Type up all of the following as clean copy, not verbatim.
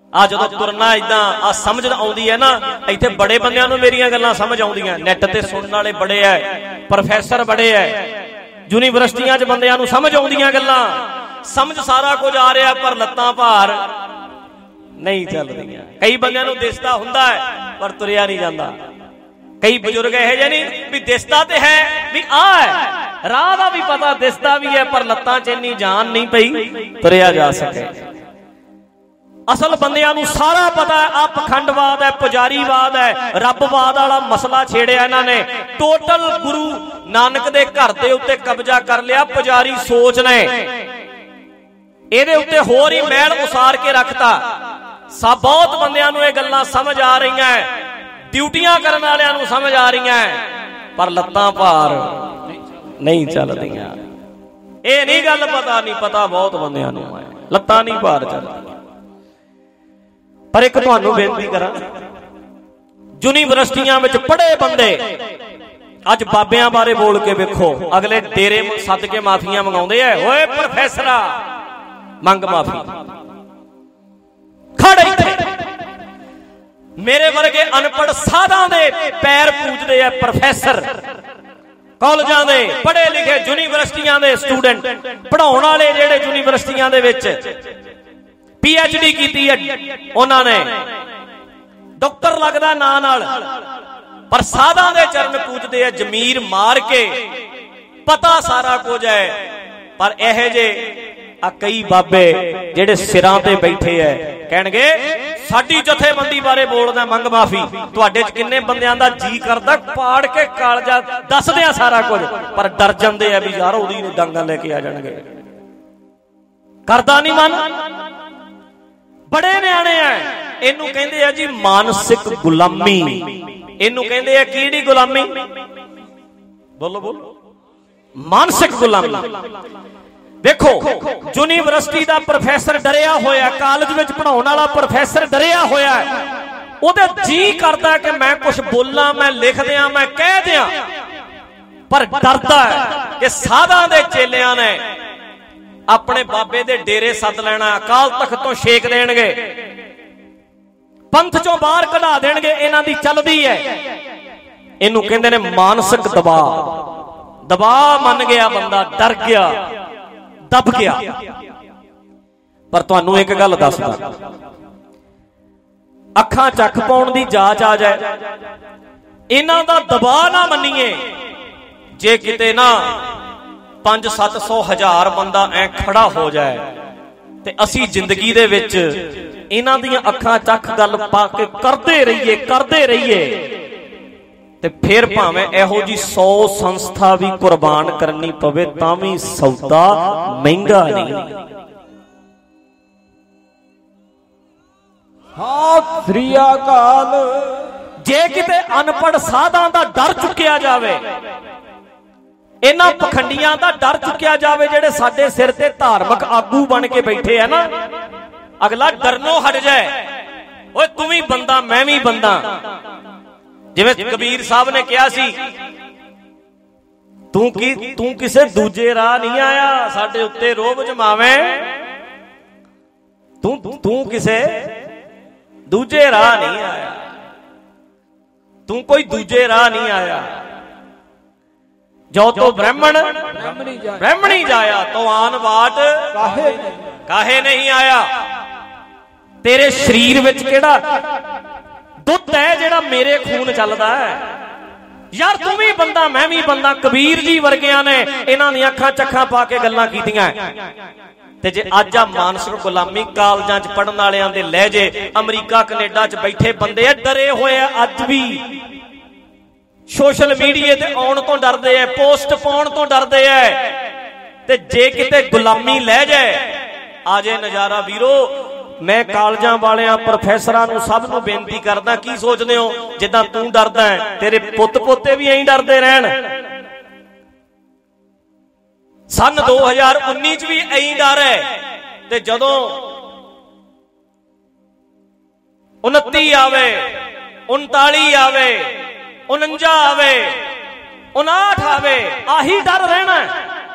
ਆ ਜਦੋਂ ਤੁਰਨਾ ਇਦਾਂ ਆ ਸਮਝ ਆਉਂਦੀ ਹੈ ਨਾ, ਇੱਥੇ ਬੜੇ ਬੰਦਿਆਂ ਨੂੰ ਮੇਰੀਆਂ ਗੱਲਾਂ ਸਮਝ ਆਉਂਦੀਆਂ, ਨੈਟ ਤੇ ਸੁਣਨ ਵਾਲੇ ਬੜੇ ਐ, ਪ੍ਰੋਫੈਸਰ ਬੜੇ ਐ, ਯੂਨੀਵਰਸਿਟੀਆਂ 'ਚ ਬੰਦਿਆਂ ਨੂੰ ਸਮਝ ਆਉਂਦੀਆਂ ਗੱਲਾਂ, ਸਮਝ ਸਾਰਾ ਕੁਝ ਆ ਰਿਹਾ, ਪਰ ਲੱਤਾਂ ਭਾਰ ਨਹੀਂ ਚੱਲਦੀਆਂ। ਕਈ ਬੰਦਿਆਂ ਨੂੰ ਦਿਸਦਾ ਹੁੰਦਾ ਹੈ ਪਰ ਤੁਰਿਆ ਨਹੀਂ ਜਾਂਦਾ। ਕਈ ਬਜ਼ੁਰਗ ਇਹੋ ਜਿਹੇ ਨਹੀਂ ਵੀ ਦਿਸਦਾ ਤੇ ਹੈ ਵੀ ਆ ਹੈ, ਰਾਹ ਦਾ ਵੀ ਪਤਾ, ਦਿਸਦਾ ਵੀ ਹੈ, ਪਰ ਲੱਤਾਂ 'ਚ ਇੰਨੀ ਜਾਨ ਨਹੀਂ ਪਈ ਤੁਰਿਆ ਜਾ ਸਕੇ। ਅਸਲ ਬੰਦਿਆਂ ਨੂੰ ਸਾਰਾ ਪਤਾ ਹੈ, ਆ ਪਖੰਡਵਾਦ ਹੈ, ਪੁਜਾਰੀਵਾਦ ਹੈ, ਰੱਬਵਾਦ ਵਾਲਾ ਮਸਲਾ ਛੇੜਿਆ ਇਹਨਾਂ ਨੇ। ਟੋਟਲ ਗੁਰੂ ਨਾਨਕ ਦੇ ਘਰ ਦੇ ਉੱਤੇ ਕਬਜ਼ਾ ਕਰ ਲਿਆ ਪੁਜਾਰੀ ਸੋਚ ਨੇ, ਇਹਦੇ ਉੱਤੇ ਹੋਰ ਹੀ ਮਹਿਲ ਉਸਾਰ ਕੇ ਰੱਖਤਾ। ਬਹੁਤ ਬੰਦਿਆਂ ਨੂੰ ਇਹ ਗੱਲਾਂ ਸਮਝ ਆ ਰਹੀਆਂ, ਡਿਊਟੀਆਂ ਕਰਨ ਵਾਲਿਆਂ ਨੂੰ ਸਮਝ ਆ ਰਹੀਆਂ, ਪਰ ਲੱਤਾਂ ਭਾਰ ਨਹੀਂ ਚੱਲਦੀਆਂ। ਇਹ ਨਹੀਂ ਗੱਲ ਪਤਾ ਨਹੀਂ, ਪਤਾ ਬਹੁਤ ਬੰਦਿਆਂ ਨੂੰ ਹੈ, ਲੱਤਾਂ ਨਹੀਂ ਭਾਰ ਚੱਲਦੀਆਂ। ਪਰ ਇੱਕ ਤੁਹਾਨੂੰ ਬੇਨਤੀ ਕਰਾਂ, ਯੂਨੀਵਰਸਿਟੀਆਂ ਵਿੱਚ ਪੜ੍ਹੇ ਬੰਦੇ ਅੱਜ ਬਾਬਿਆਂ ਬਾਰੇ ਬੋਲ ਕੇ ਵੇਖੋ, ਅਗਲੇ ਡੇਰੇ ਸੱਦ ਕੇ ਮਾਫੀਆਂ ਮੰਗਾਉਂਦੇ ਐ। ਓਏ ਪ੍ਰੋਫੈਸਰਾ ਮੰਗ ਮਾਫੀ, ਖੜੇ ਇੱਥੇ ਮੇਰੇ ਵਰਗੇ ਅਨਪੜ੍ਹ ਸਾਧਾਂ ਦੇ ਪੈਰ ਪੂਜਦੇ ਆ ਪ੍ਰੋਫੈਸਰ, ਕਾਲਜਾਂ ਦੇ ਪੜ੍ਹੇ ਲਿਖੇ ਯੂਨੀਵਰਸਿਟੀਆਂ ਦੇ ਸਟੂਡੈਂਟ, ਪੜ੍ਹਾਉਣ ਵਾਲੇ ਜਿਹੜੇ ਯੂਨੀਵਰਸਿਟੀਆਂ ਦੇ ਵਿੱਚ PhD ਕੀਤੀ ਹੈ ਉਹਨਾਂ ਨੇ, ਡਾਕਟਰ ਲੱਗਦਾ ਨਾਂ ਨਾਲ, ਪਰ ਸਾਧਾਂ ਦੇ ਚਰਨ ਪੂਜਦੇ ਆ ਜ਼ਮੀਰ ਮਾਰ ਕੇ, ਪਤਾ ਸਾਰਾ ਕੁਝ ਹੈ। ਪਰ ਇਹੋ ਜਿਹੇ ਆ ਕਈ ਬਾਬੇ ਜਿਹੜੇ ਸਿਰਾਂ ਤੇ ਬੈਠੇ ਐ, ਕਹਿਣਗੇ ਸਾਡੀ ਜਥੇਬੰਦੀ ਬਾਰੇ ਬੋਲਦਾ ਮੰਗ ਮਾਫੀ। ਤੁਹਾਡੇ 'ਚ ਕਿੰਨੇ ਬੰਦਿਆਂ ਦਾ ਜੀ ਕਰਦਾ ਪਾੜ ਕੇ ਕਾਲਜਾ ਦੱਸਦੇ ਆ ਸਾਰਾ ਕੁਝ, ਪਰ ਡਰ ਜਾਂਦੇ ਆ ਵੀ ਯਾਰ ਉਹਦੀ ਡਾਂਗਾਂ ਲੈ ਕੇ ਆ ਜਾਣਗੇ। ਕਰਦਾ ਨਹੀਂ ਮਨ, ਬੜੇ ਨਿਆਣੇ ਐ। ਇਹਨੂੰ ਕਹਿੰਦੇ ਆ ਜੀ ਮਾਨਸਿਕ ਗੁਲਾਮੀ। ਇਹਨੂੰ ਕਹਿੰਦੇ ਆ ਕਿਹੜੀ ਗੁਲਾਮੀ? ਬੋਲੋ ਬੋਲੋ, ਮਾਨਸਿਕ ਗੁਲਾਮੀ। ਦੇਖੋ ਯੂਨੀਵਰਸਿਟੀ ਦਾ ਪ੍ਰੋਫੈਸਰ ਡਰਿਆ ਹੋਇਆ, ਕਾਲਜ ਵਿੱਚ ਪੜਾਉਣ ਵਾਲਾ ਪ੍ਰੋਫੈਸਰ ਡਰਿਆ ਹੋਇਆ, ਉਹਦੇ ਜੀ ਕਰਦਾ ਕਿ ਮੈਂ ਕੁਝ ਬੋਲਾਂ, ਮੈਂ ਲਿਖ ਦਿਆਂ, ਮੈਂ ਕਹਿ ਦਿਆਂ, ਪਰ ਡਰਦਾ ਹੈ ਕਿ ਸਾਧਾਂ ਦੇ ਚੇਲਿਆਂ ਨੇ ਆਪਣੇ ਬਾਬੇ ਦੇ ਡੇਰੇ ਸੱਦ ਲੈਣਾ, ਅਕਾਲ ਤਖਤ ਤੋਂ ਛੇਕ ਦੇਣਗੇ, ਪੰਥ ਚੋਂ ਬਾਹਰ ਕਢਾ ਦੇਣਗੇ। ਇਹਨਾਂ ਦੀ ਚੱਲਦੀ ਹੈ, ਇਹਨੂੰ ਕਹਿੰਦੇ ਨੇ ਮਾਨਸਿਕ ਦਬਾਅ। ਦਬਾਅ ਮੰਨ ਗਿਆ ਬੰਦਾ, ਡਰ ਗਿਆ, ਦਬ ਗਿਆ। ਪਰ ਤੁਹਾਨੂੰ ਇੱਕ ਗੱਲ ਦੱਸਦਾ, ਅੱਖਾਂ ਚੱਕ ਪਾਉਣ ਦੀ ਜਾਚ ਆ ਜਾਏ, ਇਹਨਾਂ ਦਾ ਦਬਾਅ ਨਾ ਮੰਨੀਏ। ਜੇ ਕਿਤੇ ਨਾ 500-700 1000 ਬੰਦਾ ਐ ਖੜਾ ਹੋ ਜਾਏ ਤੇ ਅਸੀਂ ਜ਼ਿੰਦਗੀ ਦੇ ਵਿੱਚ ਇਹਨਾਂ ਦੀਆਂ ਅੱਖਾਂ ਚੱਕ ਗੱਲ ਪਾ ਕੇ ਕਰਦੇ ਰਹੀਏ ਤੇ ਫਿਰ ਭਾਵੇਂ ਇਹੋ ਜੀ 100 ਸੰਸਥਾ ਵੀ ਕੁਰਬਾਨ ਕਰਨੀ ਪਵੇ ਤਾਂ ਵੀ ਸੌਦਾ ਮਹਿੰਗਾ ਨਹੀਂ। ਸਤਿ ਸ੍ਰੀ ਅਕਾਲ। ਜੇ ਕਿਤੇ ਅਨਪੜ੍ਹ ਸਾਧਾਂ ਦਾ ਡਰ ਚੁੱਕਿਆ ਜਾਵੇ, ਇਹਨਾਂ ਪਖੰਡੀਆਂ ਦਾ ਡਰ ਚੁੱਕਿਆ ਜਾਵੇ ਜਿਹੜੇ ਸਾਡੇ ਸਿਰ ਤੇ ਧਾਰਮਿਕ ਆਗੂ ਬਣ ਕੇ ਬੈਠੇ ਆ ਨਾ, ਅਗਲਾ ਡਰਨੋਂ ਹਟ ਜਾਏ। ਓਏ ਤੂੰ ਵੀ ਬੰਦਾ, ਮੈਂ ਵੀ ਬੰਦਾ। ਜਿਵੇਂ ਕਬੀਰ ਸਾਹਿਬ ਨੇ ਕਿਹਾ ਸੀ, ਤੂੰ ਕਿਸੇ ਦੂਜੇ ਰਾਹ ਨਹੀਂ ਆਇਆ ਸਾਡੇ ਉੱਤੇ ਰੋਬ ਜਮਾਵੇਂ, ਤੂੰ ਕਿਸੇ ਦੂਜੇ ਰਾਹ ਨਹੀਂ ਆਇਆ, ਤੂੰ ਕੋਈ ਦੂਜੇ ਰਾਹ ਨਹੀਂ ਆਇਆ। ਜੋ ਤੋ ਬ੍ਰਾਹਮਣੀ ਜਾਇਆ ਤੋ ਆਨ ਬਾਟ ਕਾਹੇ ਨਹੀਂ ਆਇਆ। ਤੇਰੇ ਸਰੀਰ ਵਿੱਚ ਕਿਹੜਾ ਦੁੱਧ ਹੈ ਜਿਹੜਾ ਮੇਰੇ ਖੂਨ ਚੱਲਦਾ ਹੈ? ਯਾਰ ਤੂੰ ਵੀ ਬੰਦਾ, ਮੈਂ ਵੀ ਬੰਦਾ। ਕਬੀਰ ਜੀ ਵਰਗਿਆਂ ਨੇ ਇਹਨਾਂ ਦੀਆਂ ਅੱਖਾਂ ਚੱਖਾਂ ਪਾ ਕੇ ਗੱਲਾਂ ਕੀਤੀਆਂ। ਤੇ ਜੇ ਅੱਜ ਆ ਮਾਨਸਿਕ ਗੁਲਾਮੀ ਕਾਲਜਾਂ 'ਚ ਪੜਨ ਵਾਲਿਆਂ ਦੇ ਲਹਿਜੇ, ਅਮਰੀਕਾ ਕੈਨੇਡਾ 'ਚ ਬੈਠੇ ਬੰਦੇ ਆ ਡਰੇ ਹੋਏ ਆ, ਅੱਜ ਵੀ ਸੋਸ਼ਲ ਮੀਡੀਆ ਤੇ ਆਉਣ ਤੋਂ ਡਰਦੇ ਐ, ਪੋਸਟ ਪਾਉਣ ਤੋਂ ਡਰਦੇ ਐ। ਤੇ ਜੇ ਕਿਤੇ ਗੁਲਾਮੀ ਲੈ ਜਾਏ, ਆ ਜੇ ਨਜ਼ਾਰਾ ਵੀਰੋ। ਮੈਂ ਕਾਲਜਾਂ ਵਾਲਿਆਂ, ਪ੍ਰੋਫੈਸਰਾਂ ਨੂੰ, ਸਭ ਨੂੰ ਬੇਨਤੀ ਕਰਦਾ, ਕੀ ਸੋਚਦੇ ਹੋ ਜਿੱਦਾਂ ਤੂੰ ਡਰਦਾ ਹੈ ਤੇਰੇ ਪੁੱਤ ਪੋਤੇ ਵੀ ਐਂ ਡਰਦੇ ਰਹਿਣ? ਸਨ 2019 ਚ ਵੀ ਐਂ ਡਰ ਹੈ, ਤੇ ਜਦੋਂ 29 ਆਵੇ, 39 ਆਵੇ, 49 ਆਵੇ, 59 ਆਵੇ, ਆਹੀ ਡਰ ਰਹਿਣਾ।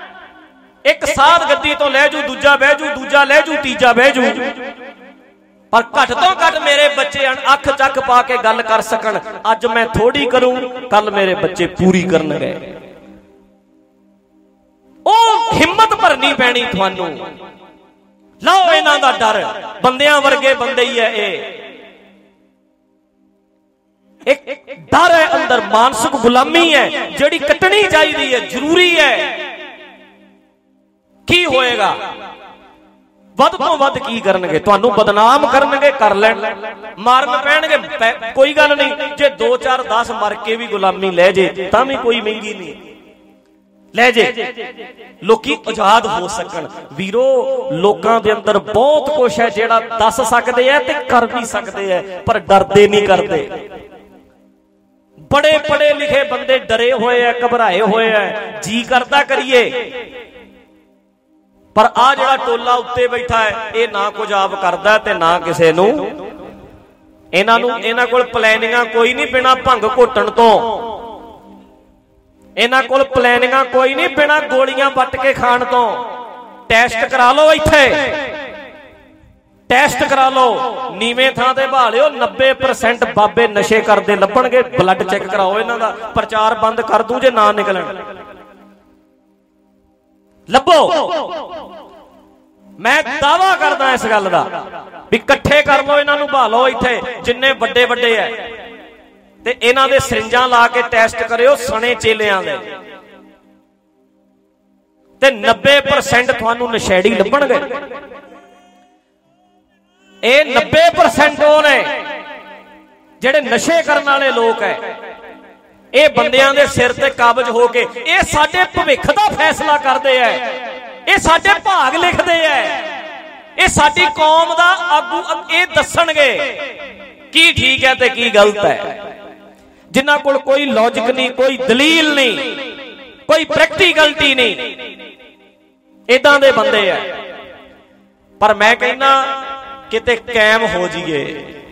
ਇੱਕ ਸਾਧ ਗੱਦੀ ਤੋਂ ਲੈ ਜੂ, ਦੂਜਾ ਬਹਿ ਜੂ, ਦੂਜਾ ਲੈ ਜੂ, ਤੀਜਾ ਬਹਿ ਜੂ। ਪਰ ਘੱਟ ਤੋਂ ਘੱਟ ਮੇਰੇ ਬੱਚੇ ਅੱਖ ਚੱਕ ਪਾ ਕੇ ਗੱਲ ਕਰ ਸਕਣ। ਅੱਜ ਮੈਂ ਥੋੜੀ ਕਰੂੰ, ਕੱਲ ਮੇਰੇ ਬੱਚੇ ਪੂਰੀ ਕਰਨਗੇ। ਉਹ ਹਿੰਮਤ ਭਰਨੀ ਪੈਣੀ ਤੁਹਾਨੂੰ। ਲਓ ਇਹਨਾਂ ਦਾ ਡਰ, ਬੰਦਿਆਂ ਵਰਗੇ ਬੰਦੇ ਹੀ ਹੈ ਇਹ। ਇੱਕ ਡਰ ਹੈ ਅੰਦਰ, ਮਾਨਸਿਕ ਗੁਲਾਮੀ ਹੈ ਜਿਹੜੀ ਕੱਟਣੀ ਚਾਹੀਦੀ ਹੈ, ਜ਼ਰੂਰੀ ਹੈ। ਕੀ ਹੋਏਗਾ? ਵੱਧ ਤੋਂ ਵੱਧ ਕੀ ਕਰਨਗੇ? ਤੁਹਾਨੂੰ ਬਦਨਾਮ ਕਰਨਗੇ, ਕਰ ਲੈਣ, ਮਾਰਨ ਪੈਣਗੇ, ਕੋਈ ਗੱਲ ਨਹੀਂ। ਜੇ 2 4 10 ਮਰ ਕੇ ਵੀ ਗੁਲਾਮੀ ਲੈ ਜੇ ਤਾਂ ਵੀ ਕੋਈ ਮਹਿੰਗੀ ਨਹੀਂ, ਲੈ ਜੇ, ਲੋਕੀ ਆਜ਼ਾਦ ਹੋ ਸਕਣ। ਵੀਰੋ, ਲੋਕਾਂ ਦੇ ਅੰਦਰ ਬਹੁਤ ਕੁਛ ਹੈ ਜਿਹੜਾ ਦੱਸ ਸਕਦੇ ਆ ਤੇ ਕਰ ਵੀ ਸਕਦੇ ਆ, ਪਰ ਡਰਦੇ ਨਹੀਂ ਕਰਦੇ। ਬੜੇ ਪੜ੍ਹੇ ਲਿਖੇ ਬੰਦੇ ਡਰੇ ਹੋਏ ਆ, ਘਬਰਾਏ ਹੋਏ ਆ, ਜੀ ਕਰਦਾ ਕਰੀਏ, ਪਰ ਆ ਜਿਹੜਾ ਟੋਲਾ ਉੱਤੇ ਬੈਠਾ ਹੈ ਇਹ ਨਾ ਕੁਝ ਆਪ ਕਰਦਾ ਤੇ ਨਾ ਕਿਸੇ ਨੂੰ। ਇਹਨਾਂ ਕੋਲ ਪਲੈਨਿੰਗਾਂ ਕੋਈ ਨਹੀਂ ਬਿਨਾਂ ਭੰਗ ਘੋਟਣ ਤੋਂ। ਇਹਨਾਂ ਕੋਲ ਪਲੈਨਿੰਗਾਂ ਕੋਈ ਨਹੀਂ ਬਿਨਾਂ ਗੋਲੀਆਂ ਵੱਟ ਕੇ ਖਾਣ ਤੋਂ। ਟੈਸਟ ਕਰਾ ਲਓ, ਇੱਥੇ ਟੈਸਟ ਕਰਾ ਲਓ, ਨੀਵੇਂ ਥਾਂ ਤੇ ਬਹਾ ਲਿਓ। 90% ਬਾਬੇ ਨਸ਼ੇ ਕਰਦੇ ਲੱਭਣਗੇ। ਬਲੱਡ ਚੈੱਕ ਕਰਾਓ ਇਹਨਾਂ ਦਾ। ਪ੍ਰਚਾਰ ਬੰਦ ਕਰ ਦੂੰ ਜੇ ਨਾ ਨਿਕਲਣ। ਲੱਭੋ, ਮੈਂ ਦਾਵਾ ਕਰਦਾ ਇਸ ਗੱਲ ਦਾ ਵੀ ਇਕੱਠੇ ਕਰ ਲਓ ਇਹਨਾਂ ਨੂੰ, ਬਹਾ ਲਓ ਇੱਥੇ ਜਿੰਨੇ ਵੱਡੇ ਵੱਡੇ ਐ, ਤੇ ਇਹਨਾਂ ਦੇ ਸਰਿੰਜਾਂ ਲਾ ਕੇ ਟੈਸਟ ਕਰਿਓ ਸਣੇ ਚੇਲਿਆਂ ਦੇ, ਤੇ 90% ਤੁਹਾਨੂੰ ਨਸ਼ੇੜੀ ਲੱਭਣਗੇ। ਇਹ 90% ਉਹ ਨੇ ਜਿਹੜੇ ਨਸ਼ੇ ਕਰਨ ਵਾਲੇ ਲੋਕ ਐ। ਇਹ ਬੰਦਿਆਂ ਦੇ ਸਿਰ ਤੇ ਕਾਬਜ ਹੋ ਕੇ ਇਹ ਸਾਡੇ ਭਵਿੱਖ ਦਾ ਫੈਸਲਾ ਕਰਦੇ ਐ, ਇਹ ਸਾਡੇ ਭਾਗ ਲਿਖਦੇ ਐ, ਇਹ ਸਾਡੀ ਕੌਮ ਦਾ ਆਗੂ ਇਹ ਦੱਸਣਗੇ ਕੀ ਠੀਕ ਹੈ ਤੇ ਕੀ ਗਲਤ ਹੈ। ਜਿਨ੍ਹਾਂ ਕੋਲ ਕੋਈ ਲੌਜਿਕ ਨਹੀਂ, ਕੋਈ ਦਲੀਲ ਨਹੀਂ, ਕੋਈ ਪ੍ਰੈਕਟੀਕਲਟੀ ਨਹੀਂ, ਇਦਾਂ ਦੇ ਬੰਦੇ ਐ। ਪਰ ਮੈਂ ਕਹਿੰਦਾ ਕਿਤੇ ਕਾਇਮ ਹੋ ਜਾਈਏ।